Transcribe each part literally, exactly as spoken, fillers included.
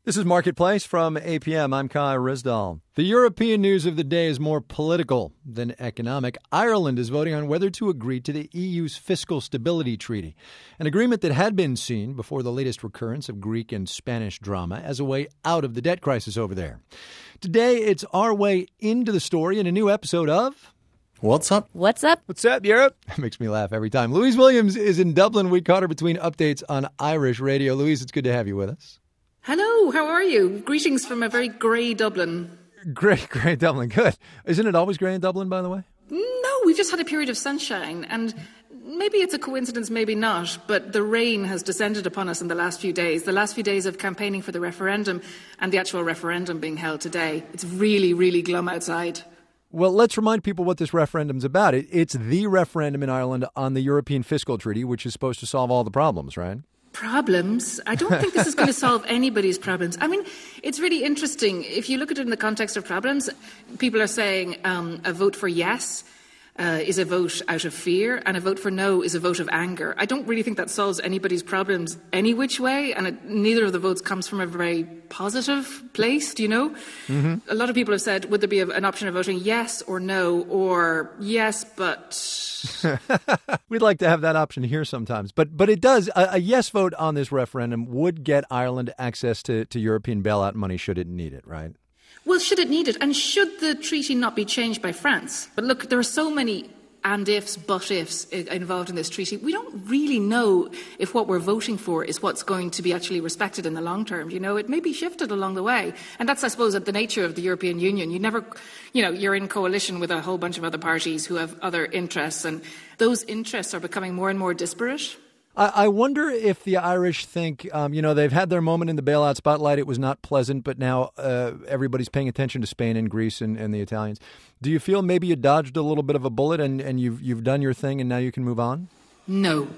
This is Marketplace from A P M. I'm Kai Rizdal. The European news of the day is more political than economic. Ireland is voting on whether to agree to the E U's Fiscal Stability Treaty, an agreement that had been seen before the latest recurrence of Greek and Spanish drama as a way out of the debt crisis over there. Today, it's our way into the story in a new episode of... What's up? What's up? What's up, Europe? That makes me laugh every time. Louise Williams is in Dublin. We caught her between updates on Irish radio. Louise, it's good to have you with us. Hello, how are you? Greetings from a very grey Dublin. Great, great Dublin. Good. Isn't it always grey in Dublin, by the way? No, we've just had a period of sunshine, and maybe it's a coincidence, maybe not, but the rain has descended upon us in the last few days. The last few days of campaigning for the referendum and the actual referendum being held today. It's really, really glum outside. Well, let's remind people what this referendum's about. It, it's the referendum in Ireland on the European Fiscal Treaty, which is supposed to solve all the problems, right? Problems? I don't think this is going to solve anybody's problems. I mean, it's really interesting. If you look at it in the context of problems, people are saying um, a vote for yes uh, is a vote out of fear, and a vote for no is a vote of anger. I don't really think that solves anybody's problems any which way, and it, neither of the votes comes from a very positive place, do you know? Mm-hmm. A lot of people have said, would there be a, an option of voting yes or no, or yes, but... We'd like to have that option here sometimes. But but it does. A, a yes vote on this referendum would get Ireland access to, to European bailout money should it need it, right? Well, should it need it? And should the treaty not be changed by France? But look, there are so many and ifs, but ifs involved in this treaty. We don't really know if what we're voting for is what's going to be actually respected in the long term. You know, it may be shifted along the way. And that's, I suppose, the nature of the European Union. You never, you know, you're in coalition with a whole bunch of other parties who have other interests, and those interests are becoming more and more disparate. I wonder if the Irish think, um, you know, they've had their moment in the bailout spotlight. It was not pleasant, but now uh, everybody's paying attention to Spain and Greece and, and the Italians. Do you feel maybe you dodged a little bit of a bullet and, and you've you've done your thing and now you can move on? No.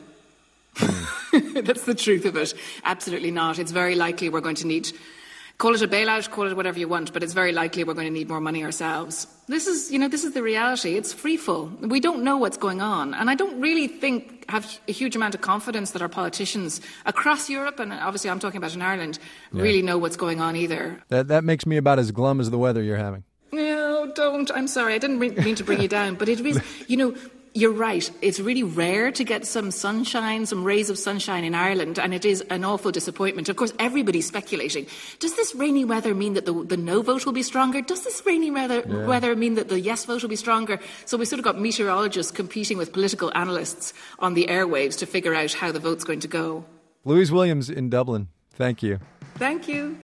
Mm. That's the truth of it. Absolutely not. It's very likely we're going to need... Call it a bailout, call it whatever you want, but it's very likely we're going to need more money ourselves. This is, you know, this is the reality. It's freefall. We don't know what's going on. And I don't really think, have a huge amount of confidence that our politicians across Europe, and obviously I'm talking about in Ireland, yeah. really know what's going on either. That that makes me about as glum as the weather you're having. No, don't. I'm sorry. I didn't mean to bring you down, but it is, you know... You're right. It's really rare to get some sunshine, some rays of sunshine in Ireland, and it is an awful disappointment. Of course, everybody's speculating. Does this rainy weather mean that the, the no vote will be stronger? Does this rainy weather, yeah. weather mean that the yes vote will be stronger? So we sort of got meteorologists competing with political analysts on the airwaves to figure out how the vote's going to go. Louise Williams in Dublin. Thank you. Thank you.